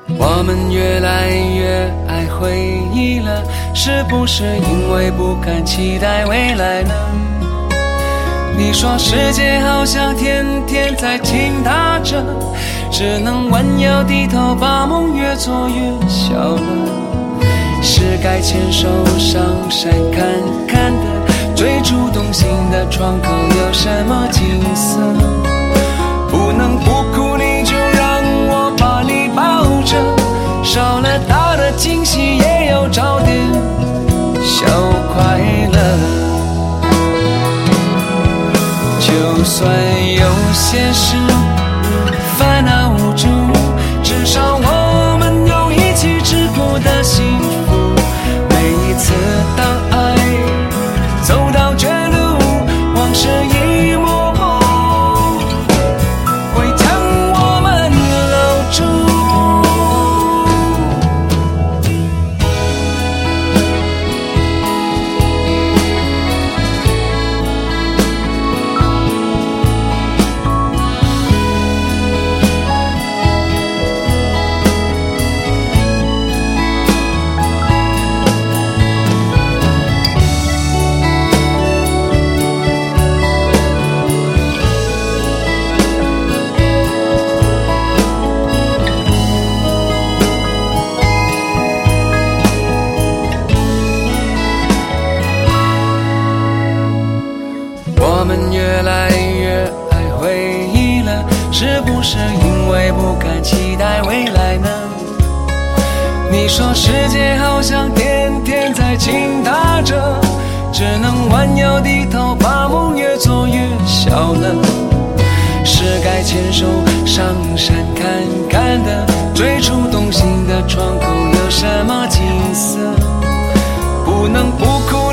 我们越来越爱回忆了，是不是因为不敢期待未来呢？你说世界好像天天在倾塌着，只能弯腰低头，把梦越做越小了。是该牵手上山看看的，最初动心的窗口有什么景色？不能不哭，你就让我把你抱着，少了大的惊喜，也有找点小快乐。就算有些事烦恼无助，至少我们有一起吃过的幸福。每一次当爱走到绝路，往事一幕幕会将我们留住。我们越来越爱回忆了，是不是因为不敢期待未来呢？你说世界好像天天在倾塌着，只能弯腰低头，把梦越做越小了。是该牵手上山看看的，最初动心的窗口有什么景色？不能不哭，